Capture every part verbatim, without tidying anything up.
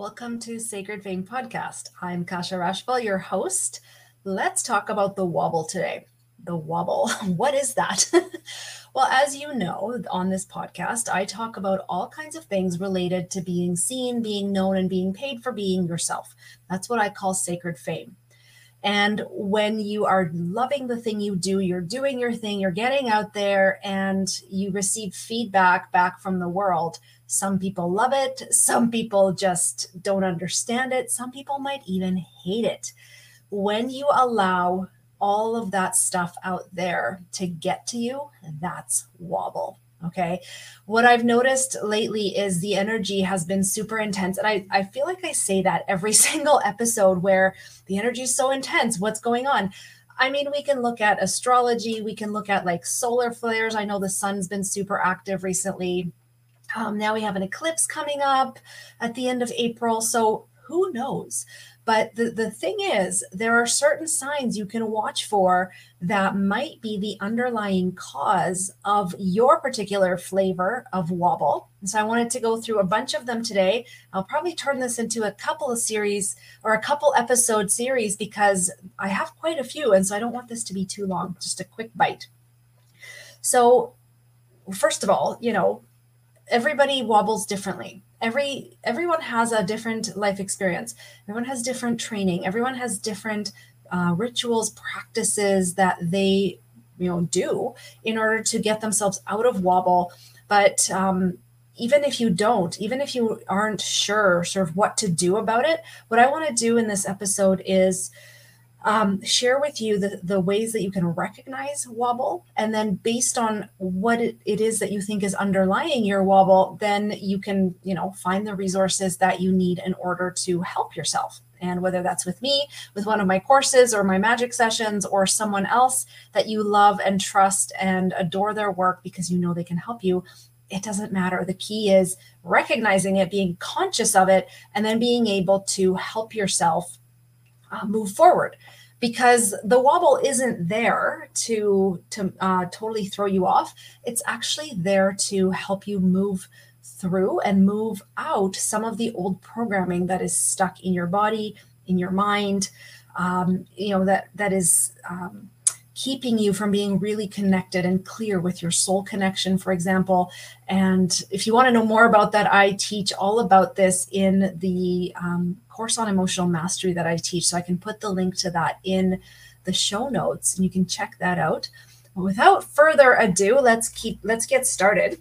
Welcome to Sacred Fame Podcast. I'm Kasha Rashfal, your host. Let's talk about the wobble today. The wobble. What is that? Well, as you know, on this podcast, I talk about all kinds of things related to being seen, being known, and being paid for being yourself. That's what I call sacred fame. And when you are loving the thing you do, you're doing your thing, you're getting out there, and you receive feedback back from the world. Some people love it. Some people just don't understand it. Some people might even hate it. When you allow all of that stuff out there to get to you, that's wobble. Okay. What I've noticed lately is the energy has been super intense. And I, I feel like I say that every single episode where the energy is so intense. What's going on? I mean, we can look at astrology. We can look at like solar flares. I know the sun's been super active recently. Um, now we have an eclipse coming up at the end of April. So who knows? But the, the thing is, there are certain signs you can watch for that might be the underlying cause of your particular flavor of wobble. And so I wanted to go through a bunch of them today. I'll probably turn this into a couple of series or a couple episode series because I have quite a few. And so I don't want this to be too long, just a quick bite. So first of all, you know, everybody wobbles differently. Every everyone has a different life experience. Everyone has different training. Everyone has different uh, rituals, practices that they, you know, do in order to get themselves out of wobble. But um, even if you don't, even if you aren't sure sort of what to do about it, what I want to do in this episode is Um, share with you the, the ways that you can recognize wobble. And then based on what it, it is that you think is underlying your wobble, then you can, you know, find the resources that you need in order to help yourself. And whether that's with me, with one of my courses or my magic sessions, or someone else that you love and trust and adore their work because you know they can help you, it doesn't matter. The key is recognizing it, being conscious of it, and then being able to help yourself Uh, move forward, because the wobble isn't there to to uh, totally throw you off. It's actually there to help you move through and move out some of the old programming that is stuck in your body, in your mind, um, you know, that that is um, keeping you from being really connected and clear with your soul connection, for example. And if you want to know more about that, I teach all about this in the um, course on emotional mastery that I teach. So I can put the link to that in the show notes and you can check that out. Without further ado, let's keep, let's get started.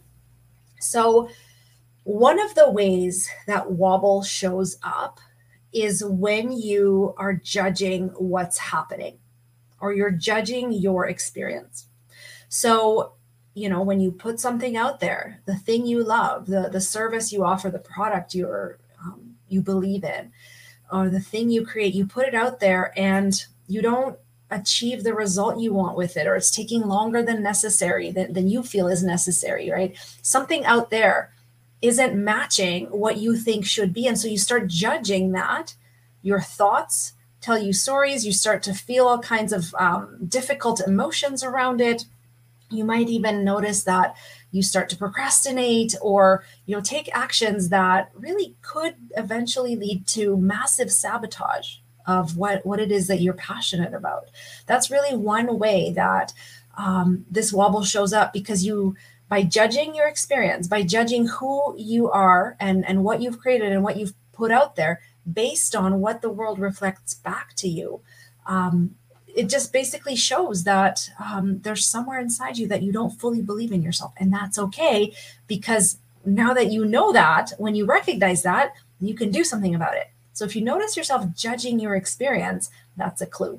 So one of the ways that wobble shows up is when you are judging what's happening, or you're judging your experience. So, you know, when you put something out there, the thing you love, the, the service you offer, the product you're, um, you believe in, or the thing you create, you put it out there and you don't achieve the result you want with it, or it's taking longer than necessary, than, than you feel is necessary, right? Something out there isn't matching what you think should be. And so you start judging that. Your thoughts tell you stories. You start to feel all kinds of um, difficult emotions around it. You might even notice that you start to procrastinate, or, you know, take actions that really could eventually lead to massive sabotage of what, what it is that you're passionate about. That's really one way that um, this wobble shows up, because you, by judging your experience, by judging who you are and, and what you've created and what you've put out there, based on what the world reflects back to you, um, it just basically shows that um, there's somewhere inside you that you don't fully believe in yourself. And that's okay, because now that you know that, when you recognize that, you can do something about it. So if you notice yourself judging your experience, that's a clue.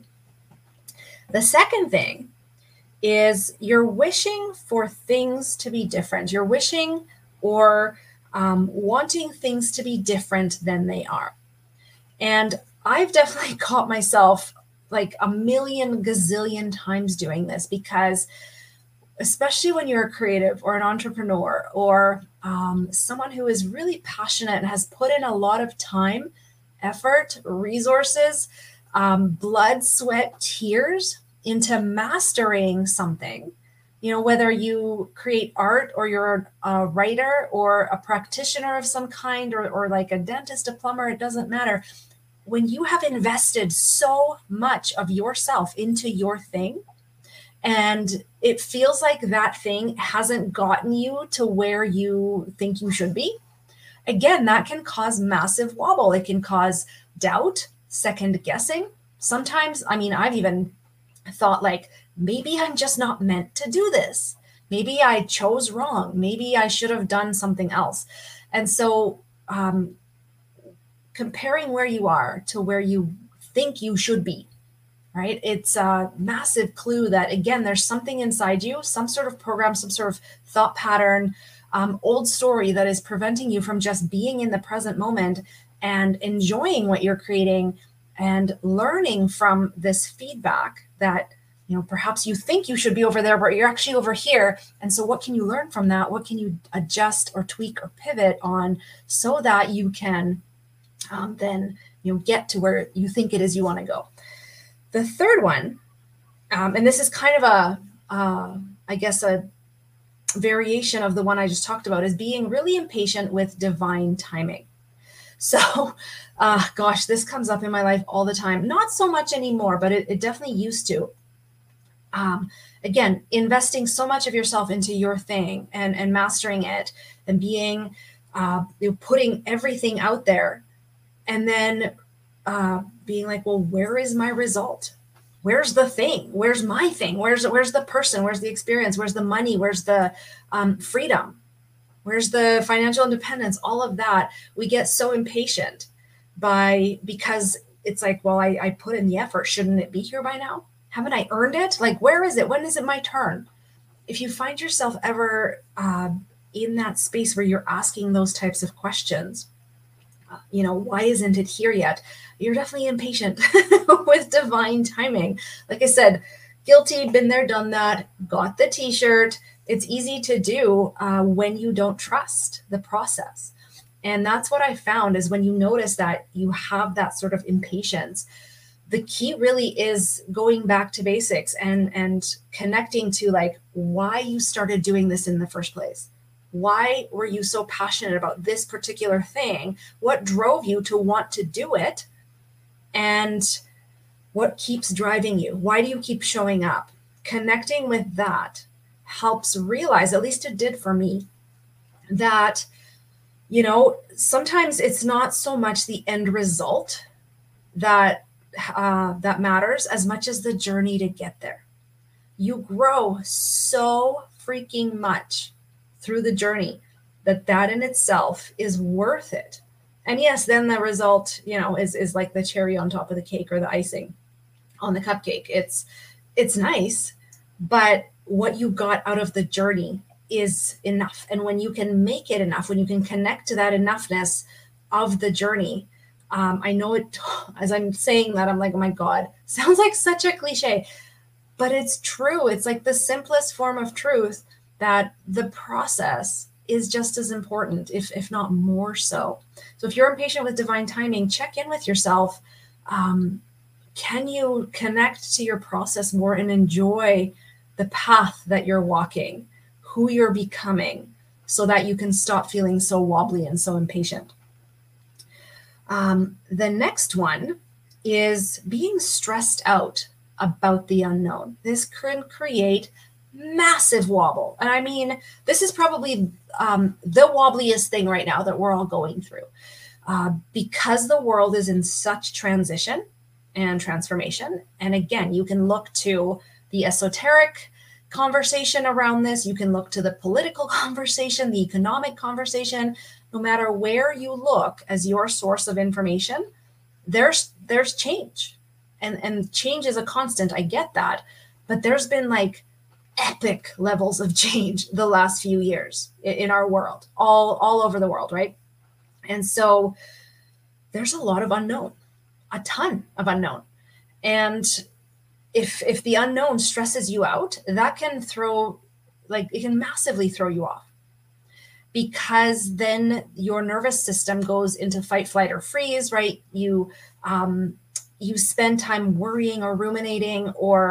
The second thing is you're wishing for things to be different. You're wishing or um, wanting things to be different than they are. And I've definitely caught myself like a million gazillion times doing this, because especially when you're a creative or an entrepreneur, or um, someone who is really passionate and has put in a lot of time, effort, resources, um, blood, sweat, tears into mastering something, You know, whether you create art or you're a writer or a practitioner of some kind, or, or like a dentist, a plumber, it doesn't matter. When you have invested so much of yourself into your thing, and it feels like that thing hasn't gotten you to where you think you should be, again, that can cause massive wobble. It can cause doubt, second guessing. Sometimes, I mean, I've even thought like, maybe I'm just not meant to do this. Maybe I chose wrong. Maybe I should have done something else. And so um, comparing where you are to where you think you should be, right? It's a massive clue that, again, there's something inside you, some sort of program, some sort of thought pattern, um, old story that is preventing you from just being in the present moment and enjoying what you're creating and learning from this feedback that, you know, perhaps you think you should be over there, but you're actually over here. And so what can you learn from that? What can you adjust or tweak or pivot on so that you can um, then, you know, get to where you think it is you want to go? The third one, um, and this is kind of a, uh, I guess, a variation of the one I just talked about, is being really impatient with divine timing. So, uh, gosh, this comes up in my life all the time. Not so much anymore, but it, it definitely used to. Um, again, investing so much of yourself into your thing and, and mastering it and being, uh, you know, putting everything out there, and then uh, being like, well, where is my result? Where's the thing? Where's my thing? Where's, where's the person? Where's the experience? Where's the money? Where's the um, freedom? Where's the financial independence? All of that. We get so impatient by, because it's like, well, I, I put in the effort. Shouldn't it be here by now? Haven't I earned it? Like, where is it? When is it my turn? If you find yourself ever uh, in that space where you're asking those types of questions, you know, why isn't it here yet? You're definitely impatient with divine timing. Like I said, guilty, been there, done that, got the t-shirt. It's easy to do uh, when you don't trust the process. And that's what I found is when you notice that you have that sort of impatience, the key really is going back to basics and, and connecting to like why you started doing this in the first place. Why were you so passionate about this particular thing? What drove you to want to do it? And what keeps driving you? Why do you keep showing up? Connecting with that helps realize, at least it did for me, that, you know, sometimes it's not so much the end result that uh, that matters as much as the journey to get there. You grow so freaking much through the journey that that in itself is worth it. And yes, then the result, you know, is, is like the cherry on top of the cake or the icing on the cupcake. It's, it's nice, but what you got out of the journey is enough. And when you can make it enough, when you can connect to that enoughness of the journey, um, I know it, as I'm saying that, I'm like, oh my God, sounds like such a cliche, but it's true. It's like the simplest form of truth, that the process is just as important, if, if not more so. So if you're impatient with divine timing, check in with yourself. Um, can you connect to your process more and enjoy the path that you're walking, who you're becoming, so that you can stop feeling so wobbly and so impatient? Um, the next one is being stressed out about the unknown. This can create massive wobble. And I mean, this is probably um, the wobbliest thing right now that we're all going through uh, because the world is in such transition and transformation. And again, you can look to the esoteric conversation around this. You can look to the political conversation, the economic conversation. No matter where you look as your source of information, there's there's change. And, and change is a constant. I get that. But there's been like epic levels of change the last few years in our world, all, all over the world, right? And so there's a lot of unknown, a ton of unknown. And if if the unknown stresses you out, that can throw, like, it can massively throw you off, because then your nervous system goes into fight, flight, or freeze, right? You um, you spend time worrying or ruminating or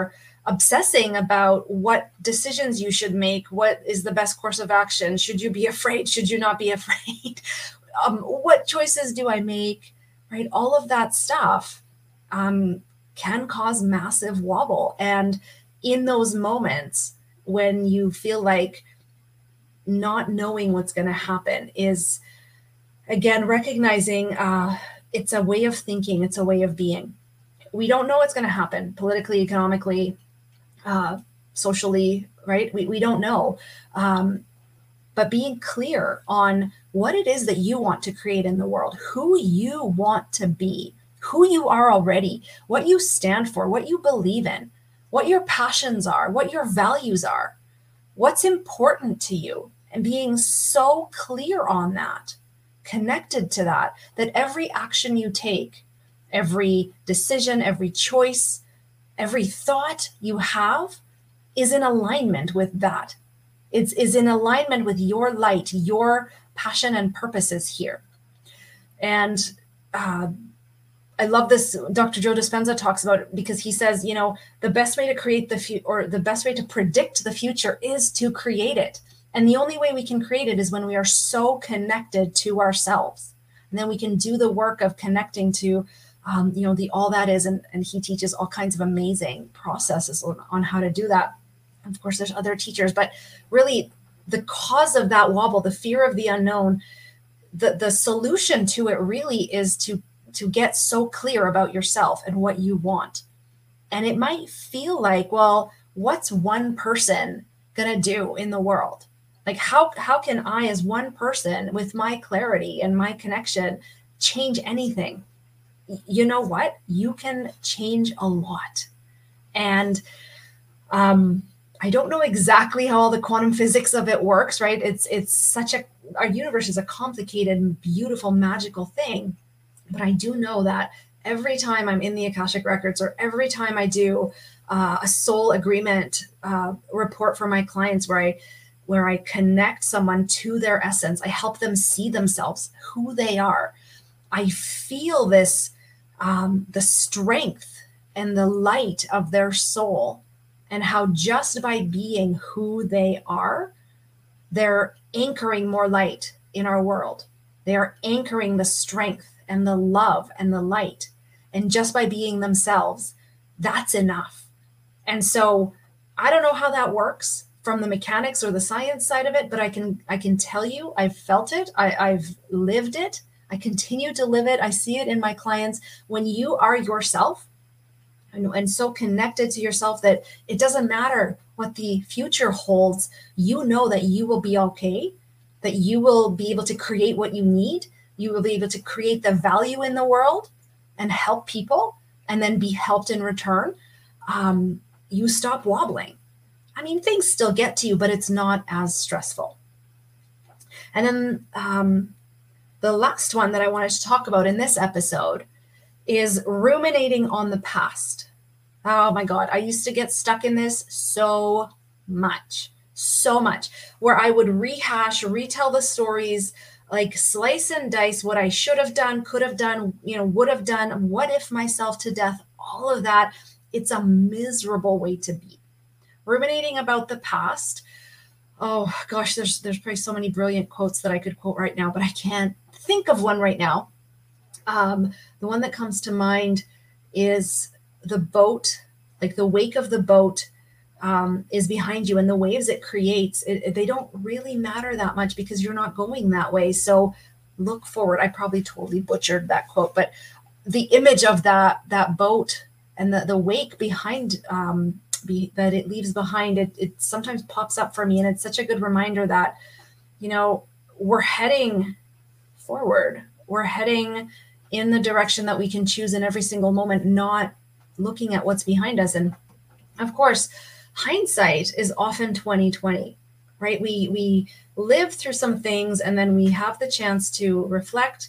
obsessing about what decisions you should make, what is the best course of action, should you be afraid, should you not be afraid, um, what choices do I make, right? All of that stuff um, can cause massive wobble. And in those moments when you feel like not knowing what's going to happen is, again, recognizing uh, it's a way of thinking, it's a way of being. We don't know what's going to happen politically, economically, uh, socially, right? We, we don't know. Um, but being clear on what it is that you want to create in the world, who you want to be, who you are already, what you stand for, what you believe in, what your passions are, what your values are, what's important to you, and being so clear on that, connected to that, that every action you take, every decision, every choice, every thought you have is in alignment with that. It's is in alignment with your light, your passion and purposes here. And uh, I love this. Doctor Joe Dispenza talks about it because he says, you know, the best way to create the future, or the best way to predict the future, is to create it. And the only way we can create it is when we are so connected to ourselves. And then we can do the work of connecting to Um, you know, the all that is, and, and he teaches all kinds of amazing processes on, on how to do that. Of course, there's other teachers, but really the cause of that wobble, the fear of the unknown, the, the solution to it really is to, to get so clear about yourself and what you want. And it might feel like, well, what's one person going to do in the world? Like, how, how can I, as one person with my clarity and my connection, change anything? You know what? You can change a lot. And um, I don't know exactly how all the quantum physics of it works, right? It's it's such a, our universe is a complicated, beautiful, magical thing. But I do know that every time I'm in the Akashic Records, or every time I do uh, a soul agreement uh, report for my clients, where I where I connect someone to their essence, I help them see themselves, who they are. I feel this, um, the strength and the light of their soul, and how just by being who they are, they're anchoring more light in our world. They are anchoring the strength and the love and the light. And just by being themselves, that's enough. And so I don't know how that works from the mechanics or the science side of it, but I can I can tell you, I've felt it, I, I've lived it. I continue to live it. I see it in my clients. When you are yourself and, and so connected to yourself that it doesn't matter what the future holds, you know that you will be okay, that you will be able to create what you need. You will be able to create the value in the world and help people, and then be helped in return. Um, you stop wobbling. I mean, things still get to you, but it's not as stressful. And then, um, the last one that I wanted to talk about in this episode is ruminating on the past. Oh my God, I used to get stuck in this so much, so much, where I would rehash, retell the stories, like slice and dice what I should have done, could have done, you know, would have done, what if myself to death, all of that. It's a miserable way to be. Ruminating about the past. Oh gosh, there's there's probably so many brilliant quotes that I could quote right now, but I can't think of one right now. Um, the one that comes to mind is the boat, like the wake of the boat um, is behind you, and the waves it creates, it, it, they don't really matter that much because you're not going that way. So look forward. I probably totally butchered that quote, but the image of that that boat and the, the wake behind um, be, that it leaves behind, it, it sometimes pops up for me. And it's such a good reminder that, you know, we're heading forward. We're heading in the direction that we can choose in every single moment, not looking at what's behind us. And of course, hindsight is often twenty twenty, right? We we live through some things, and then we have the chance to reflect,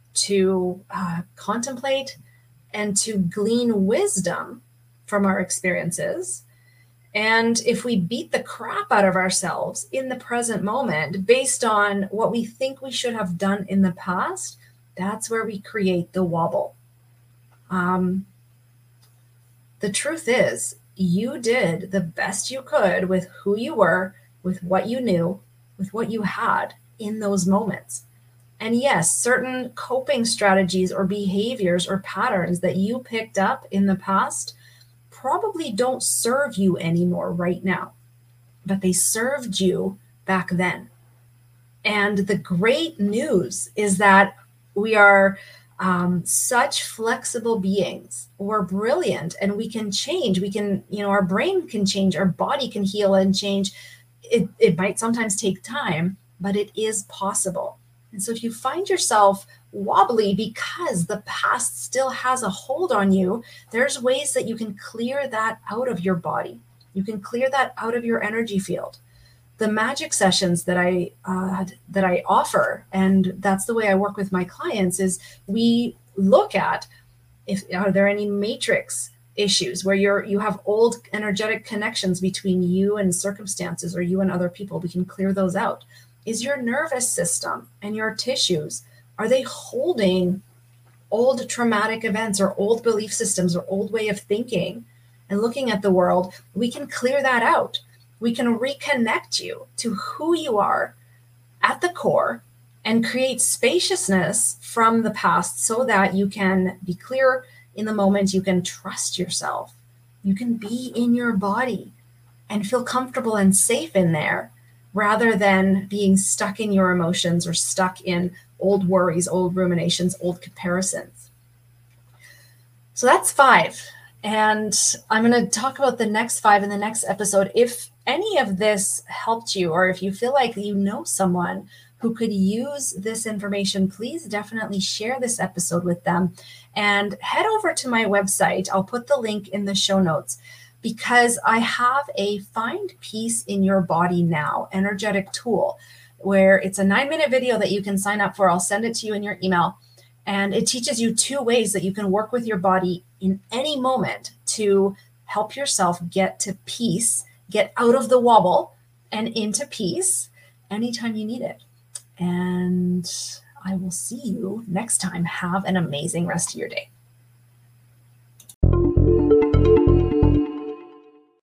to uh, contemplate, and to glean wisdom from our experiences. And if we beat the crap out of ourselves in the present moment based on what we think we should have done in the past, that's where we create the wobble. Um, the truth is, you did the best you could with who you were, with what you knew, with what you had in those moments. And yes, certain coping strategies or behaviors or patterns that you picked up in the past probably don't serve you anymore right now, but they served you back then. And the great news is that we are um, such flexible beings. We're brilliant and we can change. We can, you know, our brain can change, our body can heal and change. It, it might sometimes take time, but it is possible. And so if you find yourself wobbly because the past still has a hold on you, there's ways that you can clear that out of your body. You can clear that out of your energy field. The magic sessions that I uh, that I offer, and that's the way I work with my clients, is we look at if are there any matrix issues where you're you have old energetic connections between you and circumstances or you and other people. We can clear those out. Is your nervous system and your tissues, are they holding old traumatic events or old belief systems or old way of thinking and looking at the world? We can clear that out. We can reconnect you to who you are at the core and create spaciousness from the past so that you can be clear in the moment. You can trust yourself. You can be in your body and feel comfortable and safe in there, rather than being stuck in your emotions or stuck in old worries, old ruminations, old comparisons. So that's five. And I'm going to talk about the next five in the next episode. If any of this helped you, or if you feel like you know someone who could use this information, please definitely share this episode with them and head over to my website. I'll put the link in the show notes, because I have a Find Peace in Your Body Now energetic tool where it's a nine minute video that you can sign up for. I'll send it to you in your email. And it teaches you two ways that you can work with your body in any moment to help yourself get to peace, get out of the wobble and into peace anytime you need it. And I will see you next time. Have an amazing rest of your day.